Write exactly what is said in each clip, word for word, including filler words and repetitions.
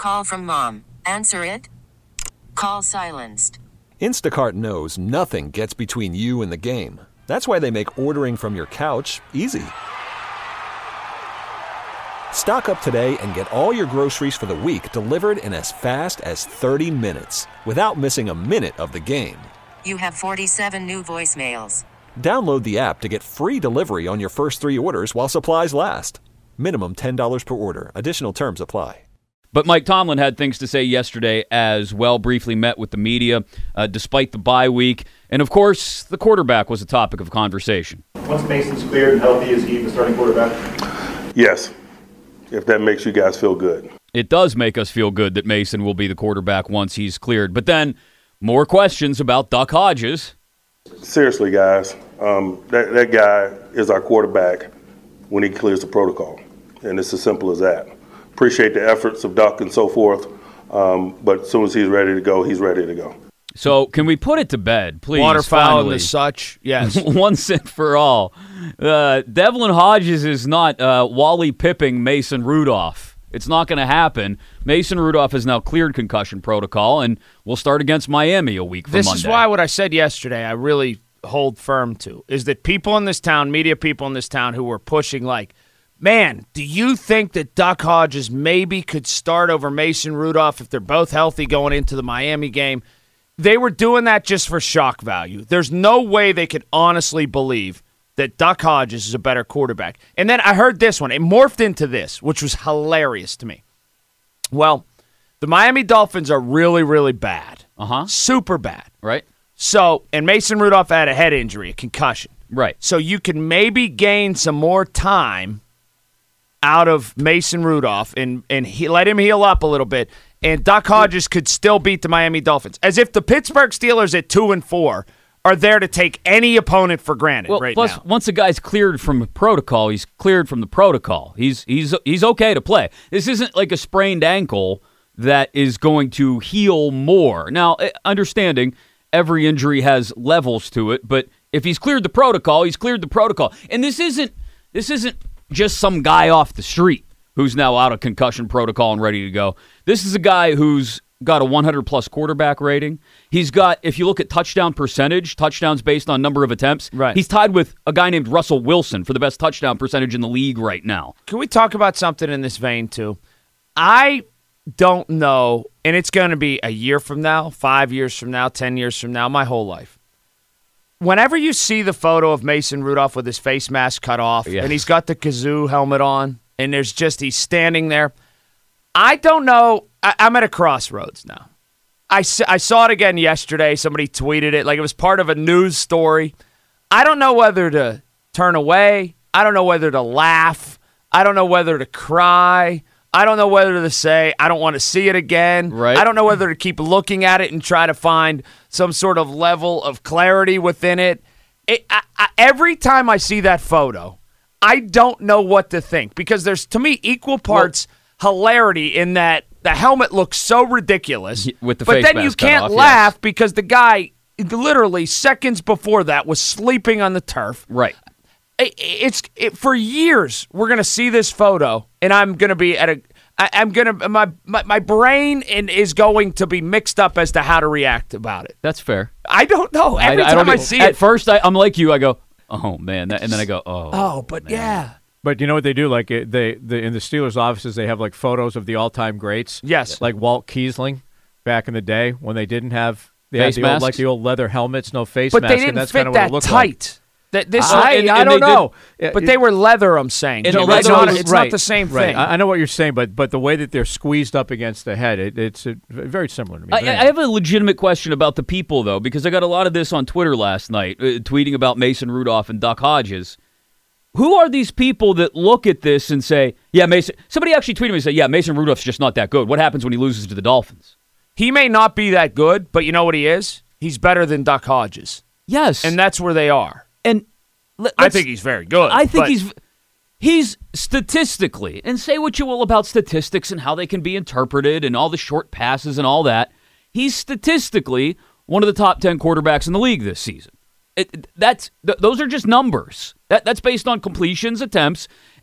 Call from mom. Answer it. Call silenced. Instacart knows nothing gets between you and the game. That's why they make ordering from your couch easy. Stock up today and get all your groceries for the week delivered in as fast as thirty minutes without missing a minute of the game. You have forty-seven new voicemails. Download the app to get free delivery on your first three orders while supplies last. Minimum ten dollars per order. Additional terms apply. But Mike Tomlin had things to say yesterday as well, briefly met with the media uh, despite the bye week. And, of course, the quarterback was a topic of conversation. Once Mason's cleared and healthy, is he the starting quarterback? Yes, if that makes you guys feel good. It does make us feel good that Mason will be the quarterback once he's cleared. But then more questions about Duck Hodges. Seriously, guys, um, that, that guy is our quarterback when he clears the protocol. And it's as simple as that. Appreciate the efforts of Duck and so forth, um, but as soon as he's ready to go, he's ready to go. So can we put it to bed, please? Waterfowl finally? and the such, yes. Once and for all. Uh, Devlin Hodges is not uh, Wally Pipping Mason Rudolph. It's not going to happen. Mason Rudolph has now cleared concussion protocol, and we'll start against Miami a week from this Monday. This is why what I said yesterday I really hold firm to, is that people in this town, media people in this town who were pushing like, man, do you think that Duck Hodges maybe could start over Mason Rudolph if they're both healthy going into the Miami game? They were doing that just for shock value. There's no way they could honestly believe that Duck Hodges is a better quarterback. And then I heard this one. It morphed into this, which was hilarious to me. Well, the Miami Dolphins are really, really bad. Uh-huh. Super bad. Right. So, and Mason Rudolph had a head injury, a concussion. Right. So you can maybe gain some more time out of Mason Rudolph and, and he, let him heal up a little bit, and Duck Hodges could still beat the Miami Dolphins. As if the Pittsburgh Steelers at two and four are there to take any opponent for granted well, right plus, now. Once a guy's cleared from protocol, he's cleared from the protocol. He's he's he's okay to play. This isn't like a sprained ankle that is going to heal more. Now, understanding every injury has levels to it, but if he's cleared the protocol, he's cleared the protocol. And this isn't this isn't just some guy off the street who's now out of concussion protocol and ready to go. This is a guy who's got a one hundred plus quarterback rating. He's got, if you look at touchdown percentage, touchdowns based on number of attempts, right. He's tied with a guy named Russell Wilson for the best touchdown percentage in the league right now. Can we talk about something in this vein, too? I don't know, and it's going to be a year from now, five years from now, ten years from now, my whole life. Whenever you see the photo of Mason Rudolph with his face mask cut off, yeah. and he's got the kazoo helmet on, and there's just, he's standing there, I don't know, I, I'm at a crossroads now. I, I saw it again yesterday. Somebody tweeted it like it was part of a news story. I don't know whether to turn away. I don't know whether to laugh. I don't know whether to cry. I don't know whether to say, I don't want to see it again. Right. I don't know whether to keep looking at it and try to find some sort of level of clarity within it. it I, I, every time I see that photo, I don't know what to think because there's, to me, equal parts well, hilarity in that the helmet looks so ridiculous. With the but face then mask you cut can't off, laugh yes. because the guy literally seconds before that was sleeping on the turf. Right. It's it, for years we're gonna see this photo, and I'm gonna be at a. I, I'm gonna my, my my brain in, is going to be mixed up as to how to react about it. That's fair. I don't know. Every I, time I, don't I even, see at it, first I, I'm like you. I go, oh man, and then I go, oh. Oh, but man. yeah. But you know what they do? Like they, they in the Steelers' offices, they have like photos of the all-time greats. Yes, like Walt Kiesling, back in the day when they didn't have they face had the old, masks? like the old leather helmets, no face but mask, they didn't and that's fit kind of what that it looked tight. like. That this I, and, I and don't they know, but they were leather. I'm saying, And it's, leather not, was- it's right, not the same right. thing. I, I know what you're saying, but but the way that they're squeezed up against the head, it, it's uh very similar to me. I, But anyway. I have a legitimate question about the people, though, because I got a lot of this on Twitter last night, uh, tweeting about Mason Rudolph and Duck Hodges. Who are these people that look at this and say, yeah, Mason... Somebody actually tweeted me and said, yeah, Mason Rudolph's just not that good. What happens when he loses to the Dolphins? He may not be that good, but you know what he is? He's better than Duck Hodges. Yes. And that's where they are. And let, I think he's very good. I think but- he's... He's statistically, and say what you will about statistics and how they can be interpreted and all the short passes and all that, he's statistically one of the top ten quarterbacks in the league this season. It, that's th- those are just numbers. That that's based on completions, attempts,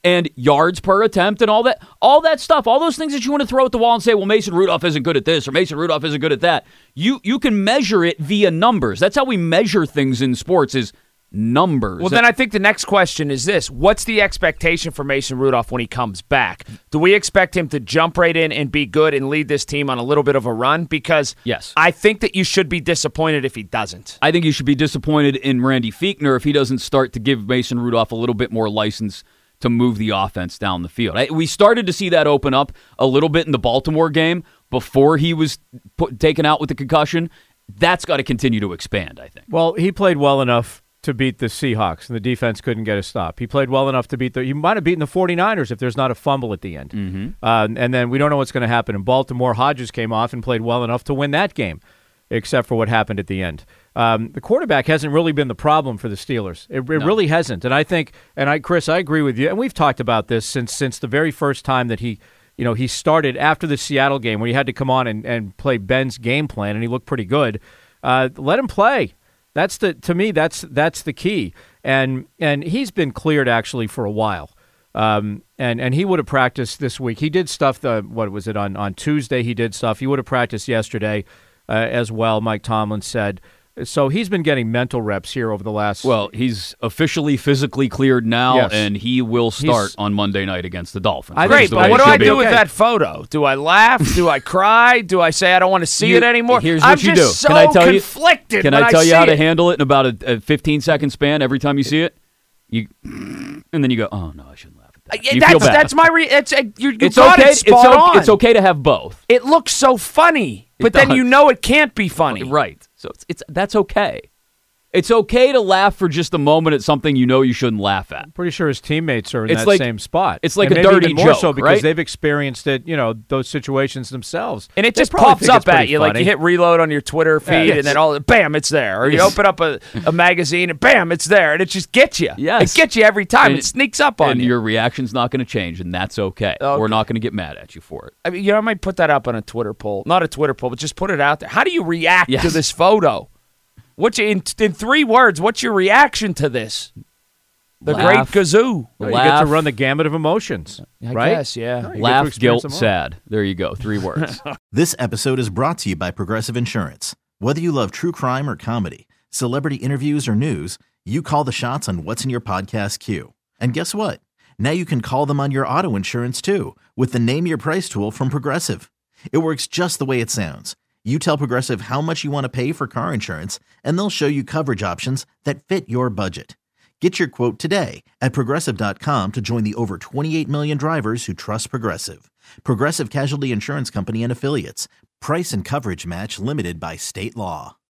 and yards per attempt and all that, all that stuff, all those things that you want to throw at the wall and say, well, Mason Rudolph isn't good at this or Mason Rudolph isn't good at that. You you can measure it via numbers. That's how we measure things in sports is numbers. Well, then I think the next question is this. What's the expectation for Mason Rudolph when he comes back? Do we expect him to jump right in and be good and lead this team on a little bit of a run? Because yes. I think that you should be disappointed if he doesn't. I think you should be disappointed in Randy Fichtner if he doesn't start to give Mason Rudolph a little bit more license to move the offense down the field. I, we started to see that open up a little bit in the Baltimore game before he was put, taken out with the concussion. That's got to continue to expand, I think. Well, he played well enough to beat the Seahawks, and the defense couldn't get a stop. He played well enough to beat the – he might have beaten the 49ers if there's not a fumble at the end. Mm-hmm. Uh, and then we don't know what's going to happen in Baltimore. Hodges came off and played well enough to win that game, except for what happened at the end. Um, the quarterback hasn't really been the problem for the Steelers. It, it No. really hasn't. And I think – and I, Chris, I agree with you, and we've talked about this since since the very first time that he – you know, he started after the Seattle game where he had to come on and, and play Ben's game plan, and he looked pretty good. Uh, let him play. That's the to me. That's that's the key, and and he's been cleared actually for a while, um, and and he would have practiced this week. He did stuff. The what was it on on Tuesday? He did stuff. He would have practiced yesterday uh, as well. Mike Tomlin said. So he's been getting mental reps here over the last. Well, he's officially physically cleared now, Yes. and he will start He's- on Monday night against the Dolphins. I which Great, is the but way what it do I should be. do with Okay. that photo? Do I laugh? Do I cry? Do I say I don't want to see You- it anymore? here's I'm what you just do. so Can I tell you- conflicted Can when I tell you see how to it. handle it in about a, a fifteen second span every time you see it? You and then you go, oh no, I shouldn't laugh at that. Uh, Yeah, You that's, feel bad. that's my re- it's, uh, you, you it's got okay. it spot it's, on. okay it's okay to have both. It looks so funny, It but then does. you know it can't be funny. Right. So it's, it's that's okay. It's okay to laugh for just a moment at something you know you shouldn't laugh at. Pretty sure his teammates are in It's that like- same spot. it's like And a maybe dirty even more joke, so because right? they've experienced it. You know those situations themselves, And it They just probably pops think up it's pretty at you, like funny. you hit reload on your Twitter feed, Yes. and then all bam, it's there. Or you Yes. open up a, a magazine, and bam, it's there, and it just gets you. Yes. It gets you every time. And- it sneaks up on and you. your reaction's not going to change, and that's okay. Okay. We're not going to get mad at you for it. I mean, you know, I might put that up on a Twitter poll. Not a Twitter poll, but just put it out there. How do you react Yes. to this photo? What's your, in, in three words, what's your reaction to this? The Laugh. great kazoo. Well, you get to Laugh. run the gamut of emotions, I right? guess, yeah. You get to Laugh, experience guilt, them all. sad. There you go. Three words. This episode is brought to you by Progressive Insurance. Whether you love true crime or comedy, celebrity interviews or news, you call the shots on what's in your podcast queue. And guess what? Now you can call them on your auto insurance too with the Name Your Price tool from Progressive. It works just the way it sounds. You tell Progressive how much you want to pay for car insurance, and they'll show you coverage options that fit your budget. Get your quote today at Progressive dot com to join the over twenty-eight million drivers who trust Progressive. Progressive Casualty Insurance Company and Affiliates. Price and coverage match limited by state law.